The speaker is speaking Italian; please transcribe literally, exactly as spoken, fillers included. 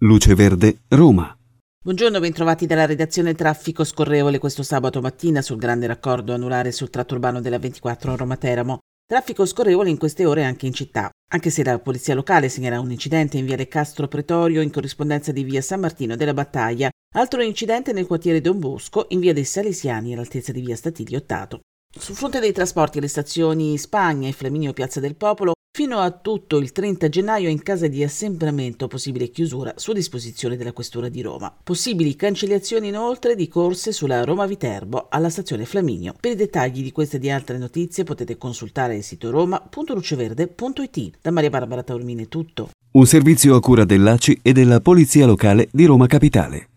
Luce Verde, Roma. Buongiorno, bentrovati dalla redazione Traffico Scorrevole questo sabato mattina sul grande raccordo anulare sul tratto urbano della ventiquattro Roma-Teramo. Traffico scorrevole in queste ore anche in città, anche se la polizia locale segnala un incidente in viale Castro Pretorio in corrispondenza di via San Martino della Battaglia, altro incidente nel quartiere Don Bosco in via dei Salesiani all'altezza di via Statilio Ottato. Sul fronte dei trasporti, le stazioni Spagna e Flaminio Piazza del Popolo fino a tutto il trenta gennaio in caso di assembramento possibile chiusura su disposizione della Questura di Roma. Possibili cancellazioni inoltre di corse sulla Roma-Viterbo alla stazione Flaminio. Per i dettagli di queste e di altre notizie potete consultare il sito roma punto luceverde punto it. Da Maria Barbara Taormini è tutto. Un servizio a cura dell'A C I e della Polizia Locale di Roma Capitale.